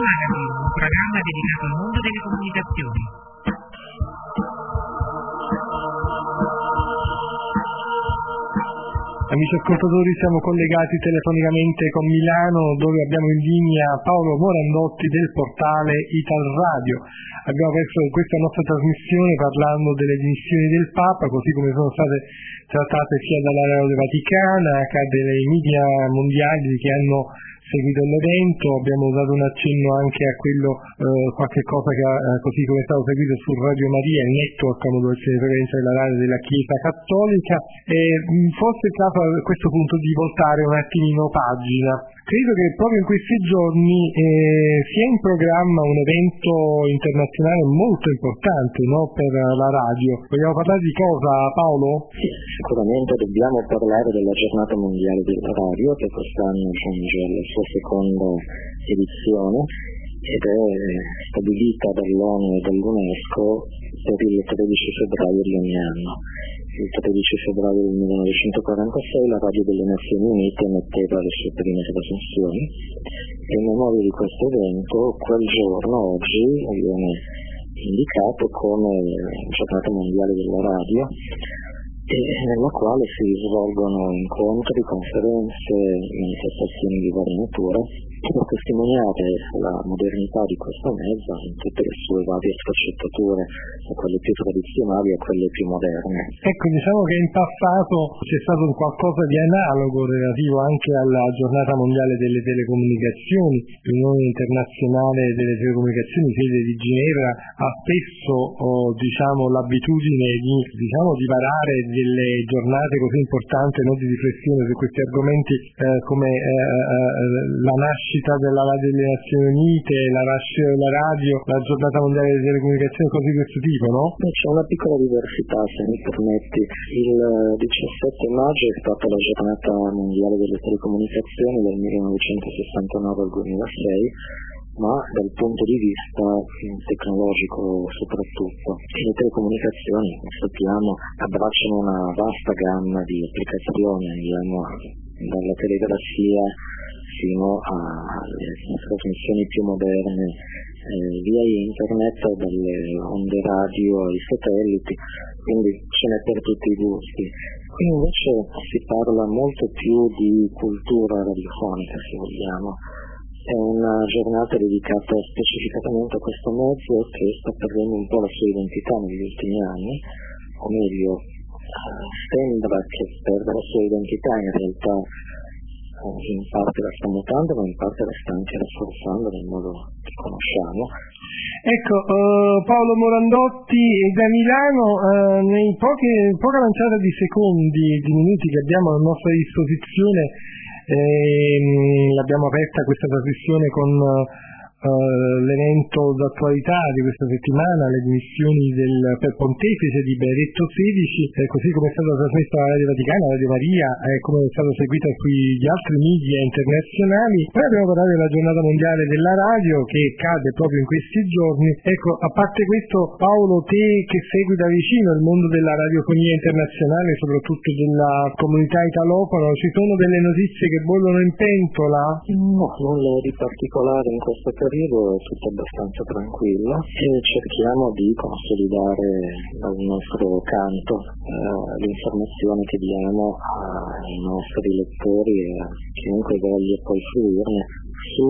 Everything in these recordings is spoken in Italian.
Magazine, un programma dedicato al mondo delle comunicazioni. Amici ascoltatori, siamo collegati telefonicamente con Milano, dove abbiamo in linea Paolo Morandotti del portale Ital Radio. Abbiamo aperto questa nostra trasmissione parlando delle dimissioni del Papa, così come sono state trattate sia dalla Radio Vaticana che dai media mondiali che hanno seguito l'evento. Abbiamo dato un accenno anche a quello, qualche cosa che così come è stato seguito su Radio Maria, il network dove c'è referenza della radio della Chiesa Cattolica, e forse è stato a questo punto di voltare un attimino pagina. Credo che proprio in questi giorni sia in programma un evento internazionale molto importante, no, per la radio. Vogliamo parlare di cosa, Paolo? Sì, sicuramente dobbiamo parlare della Giornata Mondiale della Radio, che quest'anno giunge alla sua seconda edizione ed è stabilita dall'ONU e dall'UNESCO per il 13 febbraio di ogni anno. Il 13 febbraio del 1946 la Radio delle Nazioni Unite emetteva le sue prime trasmissioni e in memoria di questo evento quel giorno, oggi, viene indicato come Giornata Mondiale della Radio, e nella quale si svolgono incontri, conferenze, manifestazioni di varia natura per testimoniare la modernità di questo mezzo in tutte le sue varie sfaccettature, da quelle più tradizionali a quelle più moderne. Ecco, diciamo che in passato c'è stato un qualcosa di analogo relativo anche alla Giornata Mondiale delle Telecomunicazioni. L'Unione Internazionale delle Telecomunicazioni, sede di Ginevra, ha spesso l'abitudine di varare delle giornate così importanti, no, di riflessione su questi argomenti, come la nascita della Radio delle Nazioni Unite, la nascita della radio, la Giornata Mondiale delle Telecomunicazioni, cose di questo tipo, no? C'è una piccola diversità, se mi permetti. Il 17 maggio è stata la Giornata Mondiale delle Telecomunicazioni del 1969 al 2006, ma dal punto di vista tecnologico soprattutto. Le telecomunicazioni, sappiamo, abbracciano una vasta gamma di applicazioni, andiamo dalla telegrafia fino alle trasmissioni più moderne via internet, dalle onde radio ai satelliti, quindi ce n'è per tutti i gusti. Qui invece si parla molto più di cultura radiofonica, se vogliamo. È una giornata dedicata specificatamente a questo mezzo che sta perdendo un po' la sua identità negli ultimi anni, o meglio, sembra che perda la sua identità, in realtà in parte la sta mutando, ma in parte la sta anche rafforzando nel modo che conosciamo. Ecco, Paolo Morandotti da Milano, nei poca lanciata di secondi, di minuti che abbiamo a nostra disposizione, l'abbiamo aperta questa trasmissione con l'evento d'attualità di questa settimana, le dimissioni del pontefice di Benedetto XVI, così come è stata trasmessa la Radio Vaticana, la Radio Maria, come è stata seguita sugli altri media internazionali. Poi abbiamo parlato della Giornata Mondiale della Radio che cade proprio in questi giorni. Ecco, a parte questo, Paolo, te che segui da vicino il mondo della radiofonia internazionale, soprattutto della comunità italofona, ci sono delle notizie che bollono in pentola? No, nulla di particolare in questo periodo, è tutto abbastanza tranquillo e cerchiamo di consolidare dal nostro canto l'informazione che diamo ai nostri lettori e a chiunque voglia poi fruirne su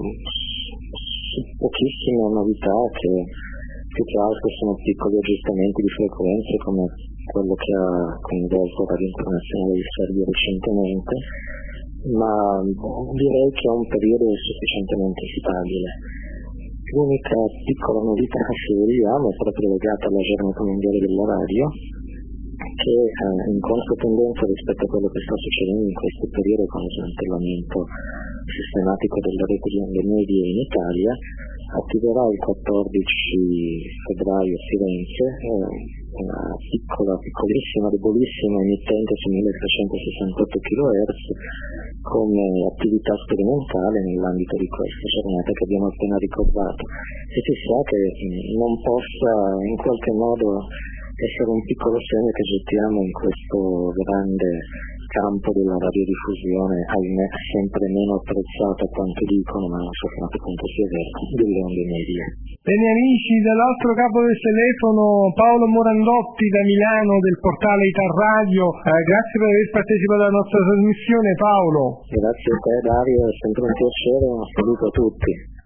pochissime novità che più che altro sono piccoli aggiustamenti di frequenze come quello che ha coinvolto Radio Internazionale di Serbia recentemente, ma direi che è un periodo sufficientemente stabile. L'unica piccola novità, se vogliamo, è proprio legata alla Giornata Mondiale della Radio, che in controtendenza rispetto a quello che sta succedendo in questo periodo con lo smantellamento sistematico della rete di onde medie in Italia, attiverà il 14 febbraio a Firenze una piccolissima, debolissima emittente su 1368 kHz come attività sperimentale nell'ambito di questa giornata che abbiamo appena ricordato, e si sa che non possa in qualche modo essere un piccolo segno che gettiamo in questo grande campo della radiodiffusione, ahimè, sempre meno apprezzato a quanto dicono, ma non so quanto appunto sia vero, delle onde medie. Bene amici, dall'altro capo del telefono Paolo Morandotti da Milano del portale Ital Radio, grazie per aver partecipato alla nostra trasmissione Paolo. Grazie a te Dario, è sempre un piacere, un saluto a tutti.